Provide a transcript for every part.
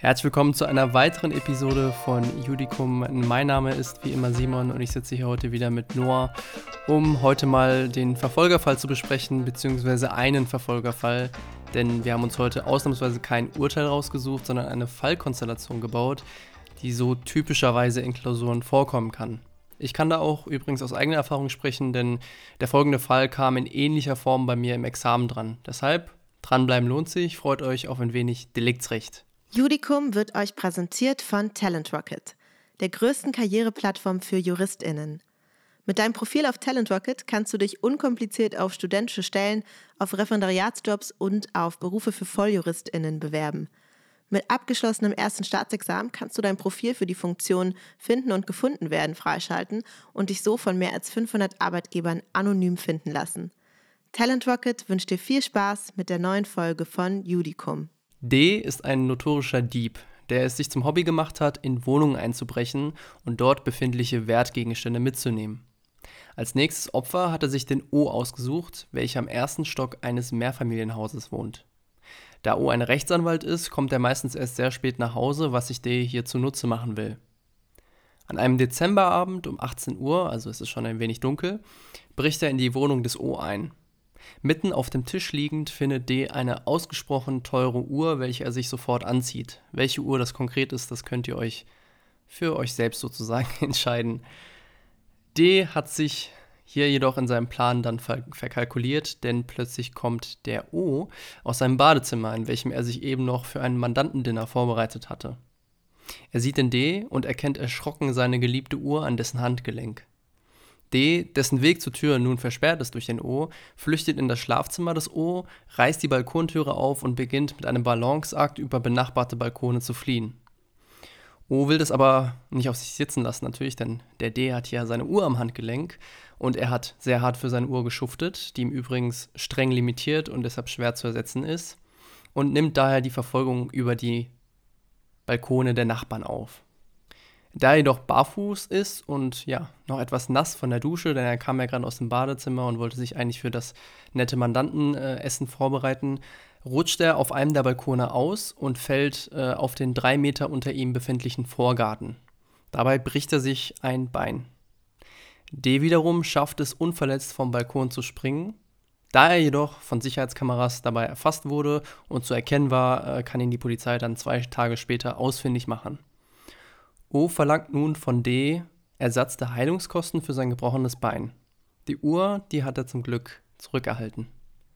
Herzlich willkommen zu einer weiteren Episode von Judicum. Mein Name ist wie immer Simon und ich sitze hier heute wieder mit Noah, um heute mal den Verfolgerfall zu besprechen, beziehungsweise einen Verfolgerfall, denn wir haben uns heute ausnahmsweise kein Urteil rausgesucht, sondern eine Fallkonstellation gebaut, die so typischerweise in Klausuren vorkommen kann. Ich kann da auch übrigens aus eigener Erfahrung sprechen, denn der folgende Fall kam in ähnlicher Form bei mir im Examen dran. Deshalb, dranbleiben lohnt sich, freut euch auf ein wenig Deliktsrecht. Judicum wird euch präsentiert von Talent Rocket, der größten Karriereplattform für JuristInnen. Mit deinem Profil auf Talent Rocket kannst du dich unkompliziert auf studentische Stellen, auf Referendariatsjobs und auf Berufe für VolljuristInnen bewerben. Mit abgeschlossenem ersten Staatsexamen kannst du dein Profil für die Funktion Finden und Gefunden werden freischalten und dich so von mehr als 500 Arbeitgebern anonym finden lassen. Talent Rocket wünscht dir viel Spaß mit der neuen Folge von Judicum. D ist ein notorischer Dieb, der es sich zum Hobby gemacht hat, in Wohnungen einzubrechen und dort befindliche Wertgegenstände mitzunehmen. Als nächstes Opfer hat er sich den O ausgesucht, welcher am ersten Stock eines Mehrfamilienhauses wohnt. Da O ein Rechtsanwalt ist, kommt er meistens erst sehr spät nach Hause, was sich D hier zunutze machen will. An einem Dezemberabend um 18 Uhr, also es ist schon ein wenig dunkel, bricht er in die Wohnung des O ein. Mitten auf dem Tisch liegend findet D eine ausgesprochen teure Uhr, welche er sich sofort anzieht. Welche Uhr das konkret ist, das könnt ihr euch für euch selbst sozusagen entscheiden. D hat sich hier jedoch in seinem Plan dann verkalkuliert, denn plötzlich kommt der O aus seinem Badezimmer, in welchem er sich eben noch für ein Mandantendinner vorbereitet hatte. Er sieht den D und erkennt erschrocken seine geliebte Uhr an dessen Handgelenk. D, dessen Weg zur Tür nun versperrt ist durch den O, flüchtet in das Schlafzimmer des O, reißt die Balkontüre auf und beginnt mit einem Balanceakt über benachbarte Balkone zu fliehen. O will das aber nicht auf sich sitzen lassen natürlich, denn der D hat ja seine Uhr am Handgelenk und er hat sehr hart für seine Uhr geschuftet, die ihm übrigens streng limitiert und deshalb schwer zu ersetzen ist, und nimmt daher die Verfolgung über die Balkone der Nachbarn auf. Da er jedoch barfuß ist und ja, noch etwas nass von der Dusche, denn er kam ja gerade aus dem Badezimmer und wollte sich eigentlich für das nette Mandantenessen vorbereiten, rutscht er auf einem der Balkone aus und fällt auf den 3 Meter unter ihm befindlichen Vorgarten. Dabei bricht er sich ein Bein. D wiederum schafft es, unverletzt vom Balkon zu springen. Da er jedoch von Sicherheitskameras dabei erfasst wurde und zu erkennen war, kann ihn die Polizei dann 2 Tage später ausfindig machen. O verlangt nun von D Ersatz der Heilungskosten für sein gebrochenes Bein. Die Uhr, die hat er zum Glück zurückerhalten.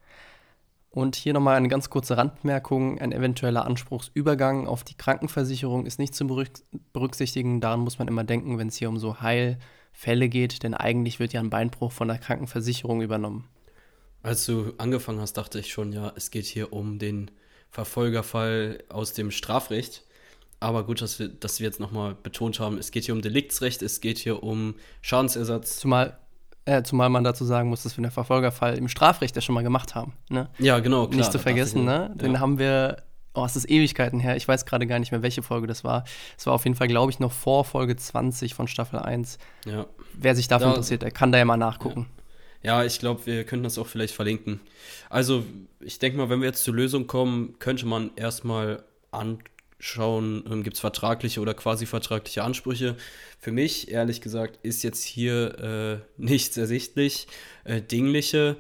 Und hier nochmal eine ganz kurze Randbemerkung: Ein eventueller Anspruchsübergang auf die Krankenversicherung ist nicht zu berücksichtigen. Daran muss man immer denken, wenn es hier um so Heilfälle geht, denn eigentlich wird ja ein Beinbruch von der Krankenversicherung übernommen. Als du angefangen hast, dachte ich schon, ja, es geht hier um den Verfolgerfall aus dem Strafrecht. Aber gut, dass wir jetzt nochmal betont haben, es geht hier um Deliktsrecht, es geht hier um Schadensersatz. Zumal man dazu sagen muss, dass wir den Verfolgerfall im Strafrecht ja schon mal gemacht haben. Ne? Ja, genau, klar. Nicht zu vergessen, ne? Den haben wir, es ist Ewigkeiten her, ich weiß gerade gar nicht mehr, welche Folge das war. Es war auf jeden Fall, glaube ich, noch vor Folge 20 von Staffel 1. Ja. Wer sich dafür interessiert, der kann da ja mal nachgucken. Ja, ich glaube, wir könnten das auch vielleicht verlinken. Also, ich denke mal, wenn wir jetzt zur Lösung kommen, könnte man erstmal anschauen, gibt es vertragliche oder quasi vertragliche Ansprüche. Für mich, ehrlich gesagt, ist jetzt hier nichts ersichtlich. Dingliche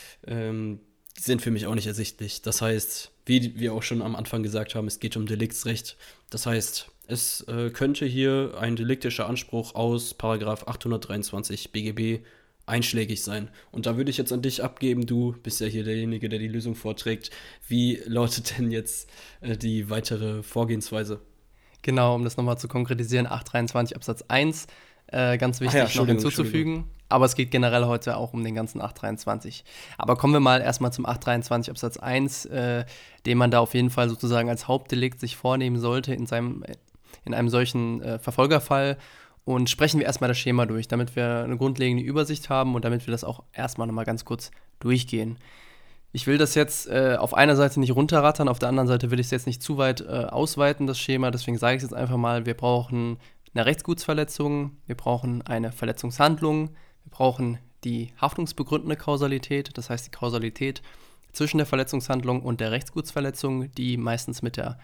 sind für mich auch nicht ersichtlich. Das heißt, wie wir auch schon am Anfang gesagt haben, es geht um Deliktsrecht. Das heißt, es könnte hier ein deliktischer Anspruch aus § 823 BGB einschlägig sein. Und da würde ich jetzt an dich abgeben, du bist ja hier derjenige, der die Lösung vorträgt. Wie lautet denn jetzt die weitere Vorgehensweise? Genau, um das nochmal zu konkretisieren, 823 Absatz 1, ganz wichtig noch hinzuzufügen. Aber es geht generell heute auch um den ganzen 823. Aber kommen wir mal erstmal zum 823 Absatz 1, den man da auf jeden Fall sozusagen als Hauptdelikt sich vornehmen sollte in einem solchen Verfolgerfall. Und sprechen wir erstmal das Schema durch, damit wir eine grundlegende Übersicht haben und damit wir das auch erstmal nochmal ganz kurz durchgehen. Ich will das jetzt auf einer Seite nicht runterrattern, auf der anderen Seite will ich es jetzt nicht zu weit ausweiten, das Schema. Deswegen sage ich es jetzt einfach mal: Wir brauchen eine Rechtsgutsverletzung, wir brauchen eine Verletzungshandlung, wir brauchen die haftungsbegründende Kausalität, das heißt die Kausalität zwischen der Verletzungshandlung und der Rechtsgutsverletzung, die meistens mit der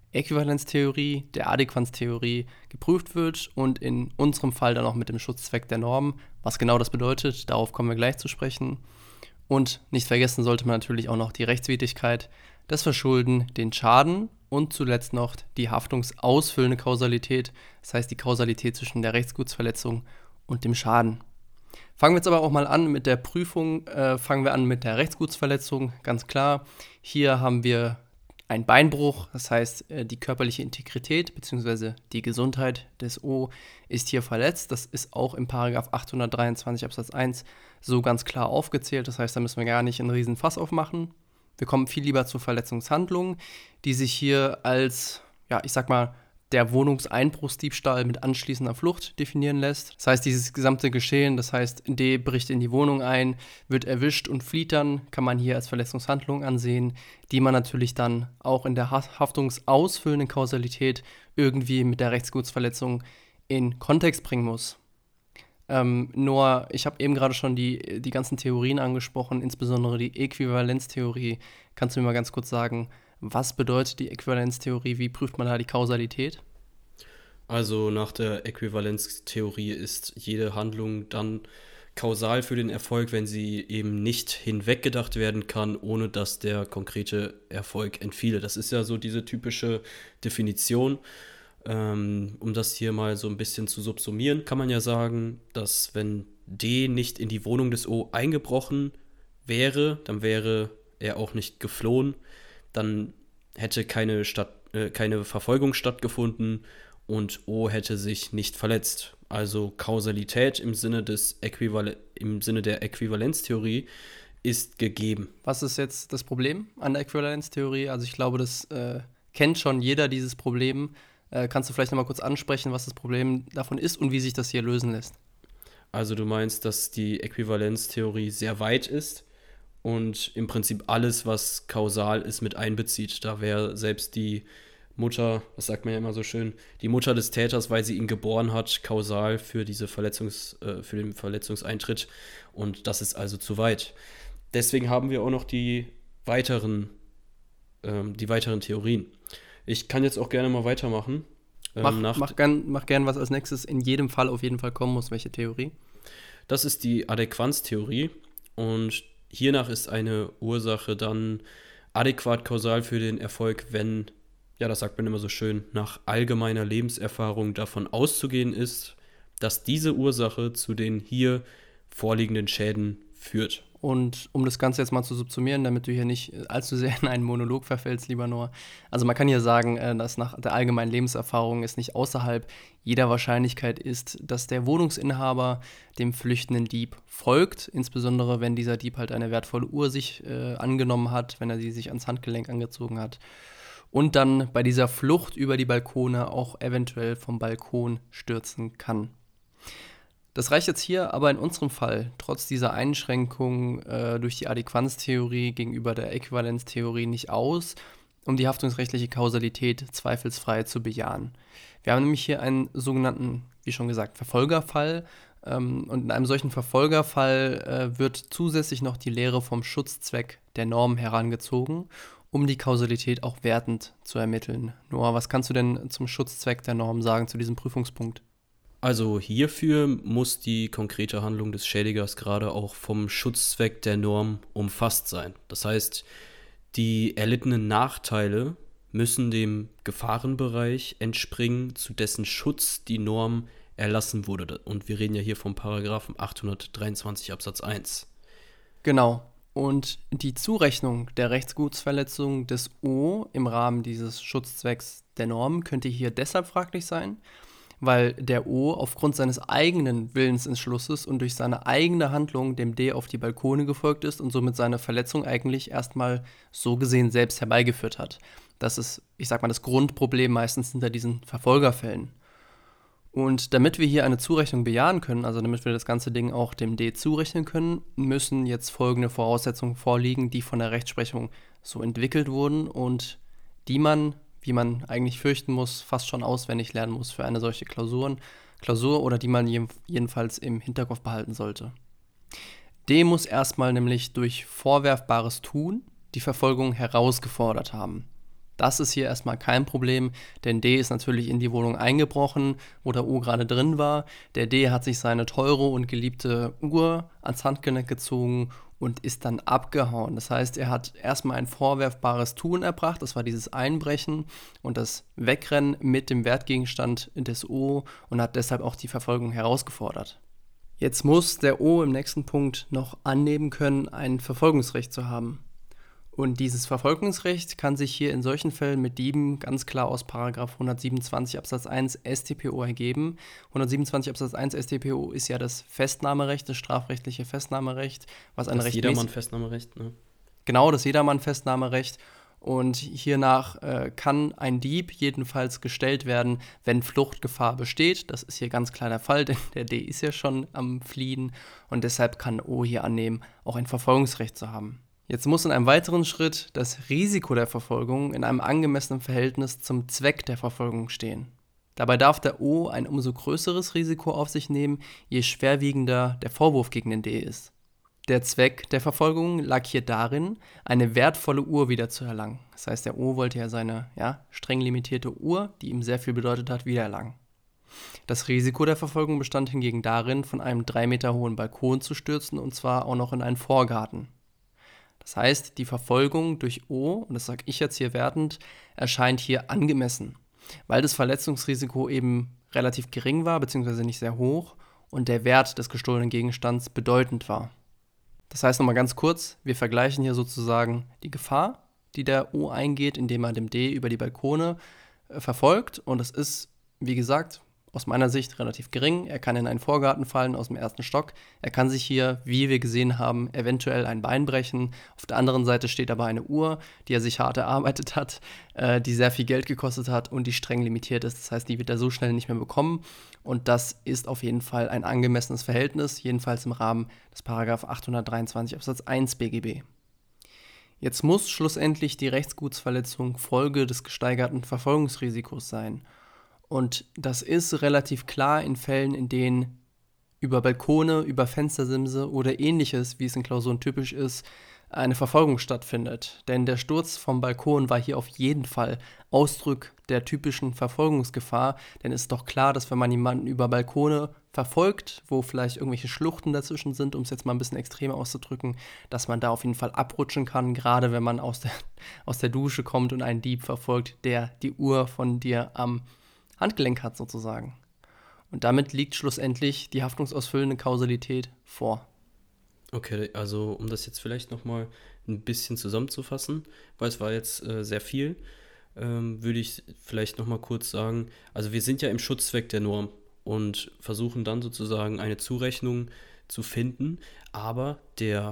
Äquivalenztheorie, der Adäquanztheorie geprüft wird und in unserem Fall dann auch mit dem Schutzzweck der Norm. Was genau das bedeutet, darauf kommen wir gleich zu sprechen. Und nicht vergessen sollte man natürlich auch noch die Rechtswidrigkeit, das Verschulden, den Schaden und zuletzt noch die haftungsausfüllende Kausalität, das heißt die Kausalität zwischen der Rechtsgutsverletzung und dem Schaden. Fangen wir jetzt aber auch mal an mit der Prüfung, fangen wir an mit der Rechtsgutsverletzung, ganz klar. Hier haben wir einen Beinbruch, das heißt die körperliche Integrität bzw. die Gesundheit des O ist hier verletzt. Das ist auch im Paragraph 823 Absatz 1 so ganz klar aufgezählt, das heißt, da müssen wir gar nicht einen riesen Fass aufmachen. Wir kommen viel lieber zur Verletzungshandlung, die sich hier als, ja, ich sag mal, der Wohnungseinbruchsdiebstahl mit anschließender Flucht definieren lässt. Das heißt, dieses gesamte Geschehen, das heißt, D bricht in die Wohnung ein, wird erwischt und flieht dann, kann man hier als Verletzungshandlung ansehen, die man natürlich dann auch in der haftungsausfüllenden Kausalität irgendwie mit der Rechtsgutsverletzung in Kontext bringen muss. Nur, ich habe eben gerade schon die ganzen Theorien angesprochen, insbesondere die Äquivalenztheorie. Kannst du mir mal ganz kurz sagen, was bedeutet die Äquivalenztheorie? Wie prüft man da die Kausalität? Also nach der Äquivalenztheorie ist jede Handlung dann kausal für den Erfolg, wenn sie eben nicht hinweggedacht werden kann, ohne dass der konkrete Erfolg entfiele. Das ist ja so diese typische Definition. Um das hier mal so ein bisschen zu subsumieren, kann man ja sagen, dass wenn D nicht in die Wohnung des O eingebrochen wäre, dann wäre er auch nicht geflohen, dann hätte keine Verfolgung stattgefunden und O hätte sich nicht verletzt. Also Kausalität im Sinne der Äquivalenztheorie ist gegeben. Was ist jetzt das Problem an der Äquivalenztheorie? Also ich glaube, das kennt schon jeder, dieses Problem. Kannst du vielleicht nochmal kurz ansprechen, was das Problem davon ist und wie sich das hier lösen lässt? Also du meinst, dass die Äquivalenztheorie sehr weit ist und im Prinzip alles, was kausal ist, mit einbezieht. Da wäre selbst die Mutter, das sagt man ja immer so schön, die Mutter des Täters, weil sie ihn geboren hat, kausal für den Verletzungseintritt, und das ist also zu weit. Deswegen haben wir auch noch die weiteren Theorien. Ich kann jetzt auch gerne mal weitermachen. Mach gern, was als nächstes in jedem Fall auf jeden Fall kommen muss. Welche Theorie? Das ist die Adäquanztheorie und hiernach ist eine Ursache dann adäquat kausal für den Erfolg, wenn, ja, das sagt man immer so schön, nach allgemeiner Lebenserfahrung davon auszugehen ist, dass diese Ursache zu den hier vorliegenden Schäden führt. Und um das Ganze jetzt mal zu subsumieren, damit du hier nicht allzu sehr in einen Monolog verfällst, lieber Noah. Also man kann hier sagen, dass nach der allgemeinen Lebenserfahrung es nicht außerhalb jeder Wahrscheinlichkeit ist, dass der Wohnungsinhaber dem flüchtenden Dieb folgt, insbesondere wenn dieser Dieb halt eine wertvolle Uhr sich angenommen hat, wenn er sie sich ans Handgelenk angezogen hat und dann bei dieser Flucht über die Balkone auch eventuell vom Balkon stürzen kann. Das reicht jetzt hier aber in unserem Fall, trotz dieser Einschränkung durch die Adäquanztheorie gegenüber der Äquivalenztheorie nicht aus, um die haftungsrechtliche Kausalität zweifelsfrei zu bejahen. Wir haben nämlich hier einen sogenannten, wie schon gesagt, Verfolgerfall. Und in einem solchen Verfolgerfall wird zusätzlich noch die Lehre vom Schutzzweck der Norm herangezogen, um die Kausalität auch wertend zu ermitteln. Noah, was kannst du denn zum Schutzzweck der Norm sagen, zu diesem Prüfungspunkt? Also hierfür muss die konkrete Handlung des Schädigers gerade auch vom Schutzzweck der Norm umfasst sein. Das heißt, die erlittenen Nachteile müssen dem Gefahrenbereich entspringen, zu dessen Schutz die Norm erlassen wurde. Und wir reden ja hier vom Paragraphen 823 Absatz 1. Genau. Und die Zurechnung der Rechtsgutsverletzung des O im Rahmen dieses Schutzzwecks der Norm könnte hier deshalb fraglich sein, weil der O aufgrund seines eigenen Willensentschlusses und durch seine eigene Handlung dem D auf die Balkone gefolgt ist und somit seine Verletzung eigentlich erstmal so gesehen selbst herbeigeführt hat. Das ist, ich sag mal, das Grundproblem meistens hinter diesen Verfolgerfällen. Und damit wir hier eine Zurechnung bejahen können, also damit wir das ganze Ding auch dem D zurechnen können, müssen jetzt folgende Voraussetzungen vorliegen, die von der Rechtsprechung so entwickelt wurden und die man, wie man eigentlich fürchten muss, fast schon auswendig lernen muss für eine solche Klausur oder die man jedenfalls im Hinterkopf behalten sollte. D muss erstmal nämlich durch vorwerfbares Tun die Verfolgung herausgefordert haben. Das ist hier erstmal kein Problem, denn D ist natürlich in die Wohnung eingebrochen, wo der O gerade drin war. Der D hat sich seine teure und geliebte Uhr ans Handgelenk gezogen und ist dann abgehauen. Das heißt, er hat erstmal ein vorwerfbares Tun erbracht, das war dieses Einbrechen und das Wegrennen mit dem Wertgegenstand des O und hat deshalb auch die Verfolgung herausgefordert. Jetzt muss der O im nächsten Punkt noch annehmen können, ein Verfolgungsrecht zu haben. Und dieses Verfolgungsrecht kann sich hier in solchen Fällen mit Dieben ganz klar aus § 127 Absatz 1 StPO ergeben. 127 Absatz 1 StPO ist ja das Festnahmerecht, das strafrechtliche Festnahmerecht, was ein Das recht Jedermann-Festnahmerecht, ne? Genau, das Jedermann-Festnahmerecht. Und hiernach kann ein Dieb jedenfalls gestellt werden, wenn Fluchtgefahr besteht. Das ist hier ganz klar der Fall, denn der D ist ja schon am Fliehen und deshalb kann O hier annehmen, auch ein Verfolgungsrecht zu haben. Jetzt muss in einem weiteren Schritt das Risiko der Verfolgung in einem angemessenen Verhältnis zum Zweck der Verfolgung stehen. Dabei darf der O ein umso größeres Risiko auf sich nehmen, je schwerwiegender der Vorwurf gegen den D ist. Der Zweck der Verfolgung lag hier darin, eine wertvolle Uhr wiederzuerlangen. Das heißt, der O wollte ja seine streng limitierte Uhr, die ihm sehr viel bedeutet hat, wiedererlangen. Das Risiko der Verfolgung bestand hingegen darin, von einem 3 Meter hohen Balkon zu stürzen, und zwar auch noch in einen Vorgarten. Das heißt, die Verfolgung durch O, und das sage ich jetzt hier wertend, erscheint hier angemessen, weil das Verletzungsrisiko eben relativ gering war, beziehungsweise nicht sehr hoch, und der Wert des gestohlenen Gegenstands bedeutend war. Das heißt nochmal ganz kurz, wir vergleichen hier sozusagen die Gefahr, die der O eingeht, indem er dem D über die Balkone verfolgt, und das ist, wie gesagt, aus meiner Sicht relativ gering. Er kann in einen Vorgarten fallen aus dem 1. Stock. Er kann sich hier, wie wir gesehen haben, eventuell ein Bein brechen. Auf der anderen Seite steht aber eine Uhr, die er sich hart erarbeitet hat, die sehr viel Geld gekostet hat und die streng limitiert ist. Das heißt, die wird er so schnell nicht mehr bekommen. Und das ist auf jeden Fall ein angemessenes Verhältnis, jedenfalls im Rahmen des § 823 Absatz 1 BGB. Jetzt muss schlussendlich die Rechtsgutsverletzung Folge des gesteigerten Verfolgungsrisikos sein. Und das ist relativ klar in Fällen, in denen über Balkone, über Fenstersimse oder ähnliches, wie es in Klausuren typisch ist, eine Verfolgung stattfindet. Denn der Sturz vom Balkon war hier auf jeden Fall Ausdruck der typischen Verfolgungsgefahr. Denn es ist doch klar, dass wenn man jemanden über Balkone verfolgt, wo vielleicht irgendwelche Schluchten dazwischen sind, um es jetzt mal ein bisschen extremer auszudrücken, dass man da auf jeden Fall abrutschen kann, gerade wenn man aus der Dusche kommt und einen Dieb verfolgt, der die Uhr von dir am Handgelenk hat sozusagen. Und damit liegt schlussendlich die haftungsausfüllende Kausalität vor. Okay, also um das jetzt vielleicht nochmal ein bisschen zusammenzufassen, weil es war jetzt sehr viel, würde ich vielleicht nochmal kurz sagen, also wir sind ja im Schutzzweck der Norm und versuchen dann sozusagen eine Zurechnung zu finden, aber der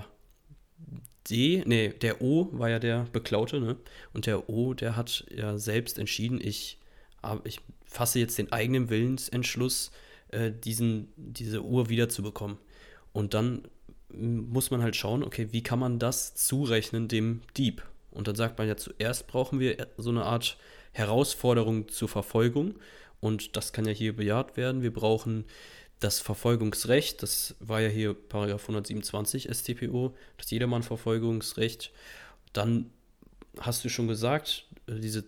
O war ja der Beklaute, ne? Und der O, der hat ja selbst entschieden, ich fasse jetzt den eigenen Willensentschluss, diese Uhr wiederzubekommen. Und dann muss man halt schauen, okay, wie kann man das zurechnen dem Dieb? Und dann sagt man ja, zuerst brauchen wir so eine Art Herausforderung zur Verfolgung. Und das kann ja hier bejaht werden. Wir brauchen das Verfolgungsrecht, das war ja hier § 127 StPO, das Jedermann-Verfolgungsrecht. Dann hast du schon gesagt, diese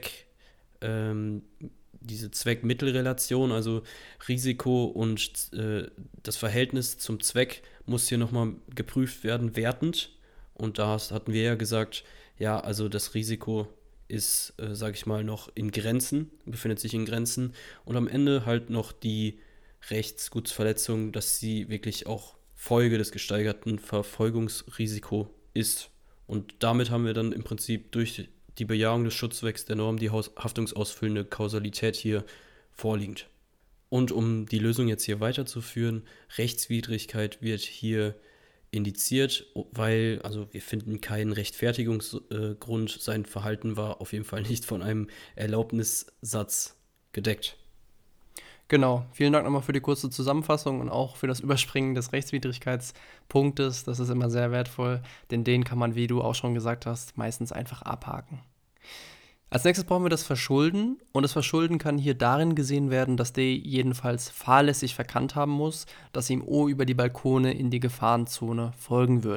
Zweck-Mittel-Relation, also Risiko und das Verhältnis zum Zweck muss hier nochmal geprüft werden, wertend. Und da hatten wir ja gesagt, ja, also das Risiko ist, sage ich mal, noch in Grenzen, befindet sich in Grenzen. Und am Ende halt noch die Rechtsgutsverletzung, dass sie wirklich auch Folge des gesteigerten Verfolgungsrisikos ist. Und damit haben wir dann im Prinzip durch die Bejahung des Schutzzwecks der Norm die haftungsausfüllende Kausalität hier vorliegend. Und um die Lösung jetzt hier weiterzuführen, Rechtswidrigkeit wird hier indiziert, weil, also wir finden keinen Rechtfertigungsgrund, sein Verhalten war auf jeden Fall nicht von einem Erlaubnissatz gedeckt. Genau, vielen Dank nochmal für die kurze Zusammenfassung und auch für das Überspringen des Rechtswidrigkeitspunktes. Das ist immer sehr wertvoll, denn den kann man, wie du auch schon gesagt hast, meistens einfach abhaken. Als nächstes brauchen wir das Verschulden, und das Verschulden kann hier darin gesehen werden, dass D jedenfalls fahrlässig verkannt haben muss, dass ihm O über die Balkone in die Gefahrenzone folgen würde.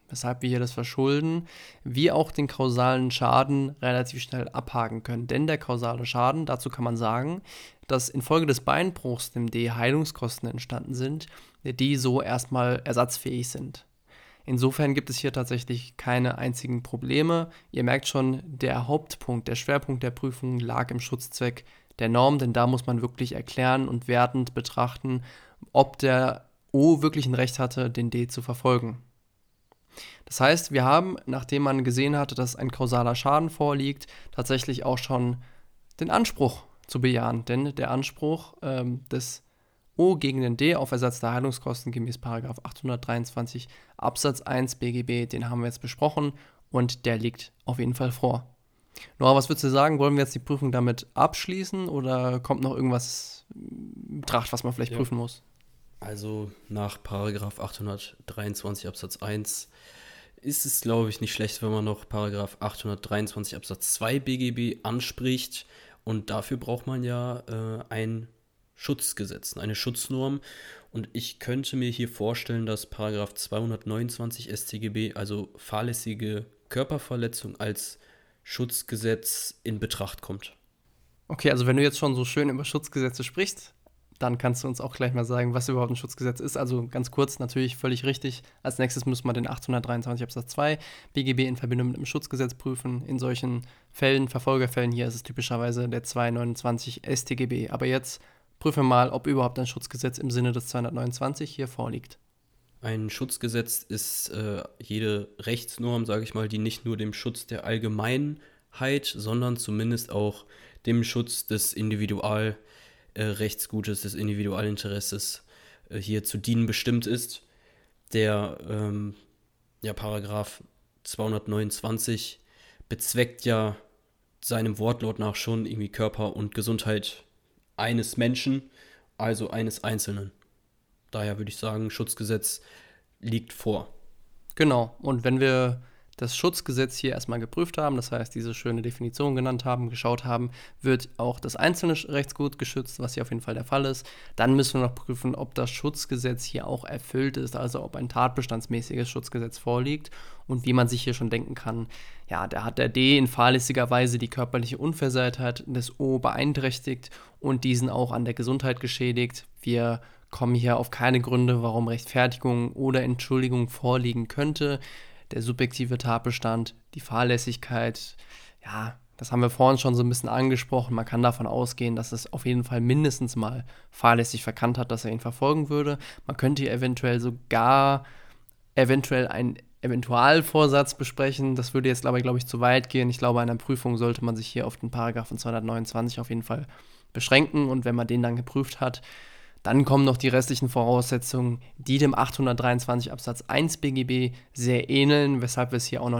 weshalb wir hier das Verschulden wie auch den kausalen Schaden relativ schnell abhaken können. Denn der kausale Schaden, dazu kann man sagen, dass infolge des Beinbruchs dem D Heilungskosten entstanden sind, die so erstmal ersatzfähig sind. Insofern gibt es hier tatsächlich keine einzigen Probleme. Ihr merkt schon, der Hauptpunkt, der Schwerpunkt der Prüfung lag im Schutzzweck der Norm, denn da muss man wirklich erklären und wertend betrachten, ob der O wirklich ein Recht hatte, den D zu verfolgen. Das heißt, wir haben, nachdem man gesehen hatte, dass ein kausaler Schaden vorliegt, tatsächlich auch schon den Anspruch zu bejahen, denn der Anspruch des O gegen den D auf Ersatz der Heilungskosten gemäß § 823 Absatz 1 BGB, den haben wir jetzt besprochen und der liegt auf jeden Fall vor. Nora, was würdest du sagen? Wollen wir jetzt die Prüfung damit abschließen oder kommt noch irgendwas in Betracht, was man vielleicht prüfen muss? Also nach § 823 Absatz 1 ist es, glaube ich, nicht schlecht, wenn man noch § 823 Absatz 2 BGB anspricht. Und dafür braucht man ja ein Schutzgesetz, eine Schutznorm. Und ich könnte mir hier vorstellen, dass § 229 StGB, also fahrlässige Körperverletzung, als Schutzgesetz in Betracht kommt. Okay, also wenn du jetzt schon so schön über Schutzgesetze sprichst, dann kannst du uns auch gleich mal sagen, was überhaupt ein Schutzgesetz ist. Also ganz kurz, natürlich völlig richtig. Als nächstes müssen wir den 823 Absatz 2 BGB in Verbindung mit dem Schutzgesetz prüfen. In solchen Fällen, Verfolgerfällen, hier ist es typischerweise der 229 StGB. Aber jetzt prüfen wir mal, ob überhaupt ein Schutzgesetz im Sinne des 229 hier vorliegt. Ein Schutzgesetz ist jede Rechtsnorm, sage ich mal, die nicht nur dem Schutz der Allgemeinheit, sondern zumindest auch dem Schutz des Rechtsgutes, des Individualinteresses hier zu dienen bestimmt ist. Der Paragraph 229 bezweckt ja seinem Wortlaut nach schon irgendwie Körper und Gesundheit eines Menschen, also eines Einzelnen. Daher würde ich sagen, Schutzgesetz liegt vor. Genau, und wenn wir das Schutzgesetz hier erstmal geprüft haben, das heißt, diese schöne Definition genannt haben, geschaut haben, wird auch das einzelne Rechtsgut geschützt, was hier auf jeden Fall der Fall ist. Dann müssen wir noch prüfen, ob das Schutzgesetz hier auch erfüllt ist, also ob ein tatbestandsmäßiges Schutzgesetz vorliegt und wie man sich hier schon denken kann, ja, da hat der D in fahrlässiger Weise die körperliche Unversehrtheit des O beeinträchtigt und diesen auch an der Gesundheit geschädigt. Wir kommen hier auf keine Gründe, warum Rechtfertigung oder Entschuldigung vorliegen könnte. Der subjektive Tatbestand, die Fahrlässigkeit, ja, das haben wir vorhin schon so ein bisschen angesprochen. Man kann davon ausgehen, dass es auf jeden Fall mindestens mal fahrlässig verkannt hat, dass er ihn verfolgen würde. Man könnte hier sogar einen Eventualvorsatz besprechen. Das würde jetzt, glaube ich, zu weit gehen. Ich glaube, in einer Prüfung sollte man sich hier auf den Paragraphen 229 auf jeden Fall beschränken. Und wenn man den dann geprüft hat, dann kommen noch die restlichen Voraussetzungen, die dem 823 Absatz 1 BGB sehr ähneln, weshalb wir es hier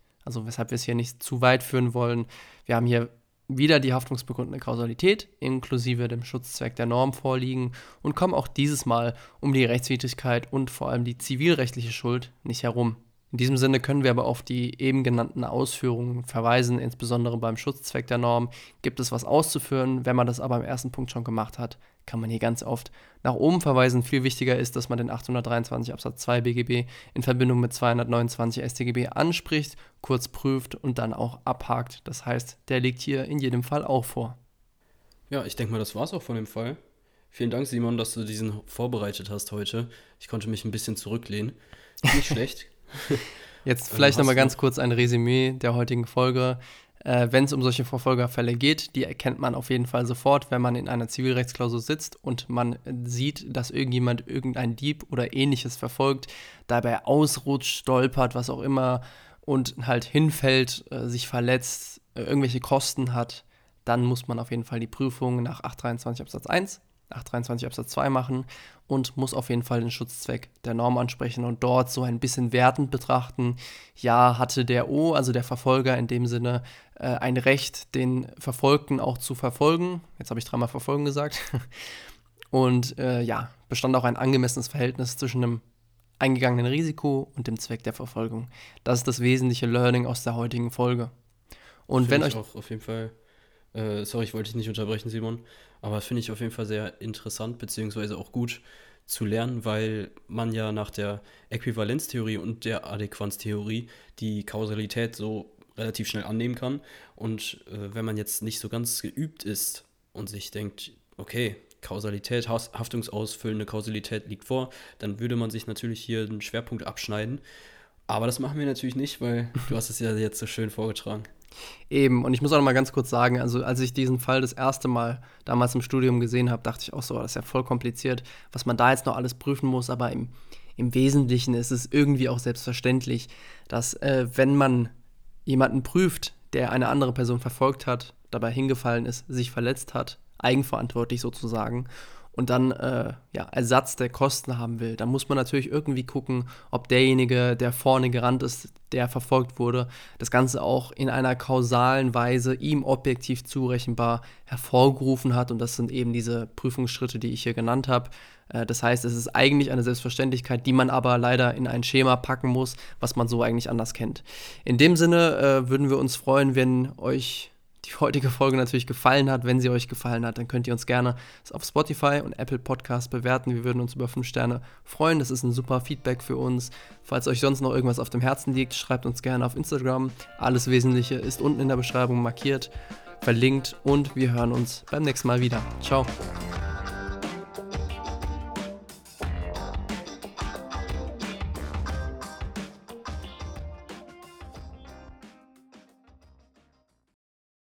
nicht zu weit führen wollen. Wir haben hier wieder die haftungsbegründende Kausalität inklusive dem Schutzzweck der Norm vorliegen und kommen auch dieses Mal um die Rechtswidrigkeit und vor allem die zivilrechtliche Schuld nicht herum. In diesem Sinne können wir aber auf die eben genannten Ausführungen verweisen, insbesondere beim Schutzzweck der Norm gibt es was auszuführen. Wenn man das aber im ersten Punkt schon gemacht hat, kann man hier ganz oft nach oben verweisen. Viel wichtiger ist, dass man den 823 Absatz 2 BGB in Verbindung mit 229 StGB anspricht, kurz prüft und dann auch abhakt. Das heißt, der liegt hier in jedem Fall auch vor. Ja, ich denke mal, das war's auch von dem Fall. Vielen Dank, Simon, dass du diesen vorbereitet hast heute. Ich konnte mich ein bisschen zurücklehnen. Nicht schlecht. Jetzt vielleicht nochmal ganz kurz ein Resümee der heutigen Folge. Wenn es um solche Verfolgerfälle geht, die erkennt man auf jeden Fall sofort, wenn man in einer Zivilrechtsklausur sitzt und man sieht, dass irgendein Dieb oder Ähnliches verfolgt, dabei ausrutscht, stolpert, was auch immer und halt hinfällt, sich verletzt, irgendwelche Kosten hat, dann muss man auf jeden Fall die Prüfung nach 823 Absatz 1, 823 Absatz 2 machen und muss auf jeden Fall den Schutzzweck der Norm ansprechen und dort so ein bisschen wertend betrachten. Ja, hatte der O, also der Verfolger in dem Sinne, ein Recht, den Verfolgten auch zu verfolgen. Jetzt habe ich 3-mal verfolgen gesagt. Und bestand auch ein angemessenes Verhältnis zwischen dem eingegangenen Risiko und dem Zweck der Verfolgung. Das ist das wesentliche Learning aus der heutigen Folge. Und wenn euch auch auf jeden Fall, sorry, ich wollte dich nicht unterbrechen, Simon, aber finde ich auf jeden Fall sehr interessant, beziehungsweise auch gut, zu lernen, weil man ja nach der Äquivalenztheorie und der Adäquanztheorie die Kausalität so relativ schnell annehmen kann. Und wenn man jetzt nicht so ganz geübt ist und sich denkt, okay, Kausalität, haftungsausfüllende Kausalität liegt vor, dann würde man sich natürlich hier einen Schwerpunkt abschneiden. Aber das machen wir natürlich nicht, weil du hast es ja jetzt so schön vorgetragen. Eben, und ich muss auch noch mal ganz kurz sagen, also als ich diesen Fall das erste Mal damals im Studium gesehen habe, dachte ich auch so, das ist ja voll kompliziert, was man da jetzt noch alles prüfen muss, aber im Wesentlichen ist es irgendwie auch selbstverständlich, dass wenn man jemanden prüft, der eine andere Person verfolgt hat, dabei hingefallen ist, sich verletzt hat, eigenverantwortlich sozusagen, und dann Ersatz der Kosten haben will, dann muss man natürlich irgendwie gucken, ob derjenige, der vorne gerannt ist, der verfolgt wurde, das Ganze auch in einer kausalen Weise ihm objektiv zurechenbar hervorgerufen hat. Und das sind eben diese Prüfungsschritte, die ich hier genannt habe. Das heißt, es ist eigentlich eine Selbstverständlichkeit, die man aber leider in ein Schema packen muss, was man so eigentlich anders kennt. In dem Sinne würden wir uns freuen, wenn euch die heutige Folge natürlich gefallen hat. Wenn sie euch gefallen hat, dann könnt ihr uns gerne auf Spotify und Apple Podcasts bewerten. Wir würden uns über 5 Sterne freuen. Das ist ein super Feedback für uns. Falls euch sonst noch irgendwas auf dem Herzen liegt, schreibt uns gerne auf Instagram. Alles Wesentliche ist unten in der Beschreibung markiert, verlinkt, und wir hören uns beim nächsten Mal wieder. Ciao.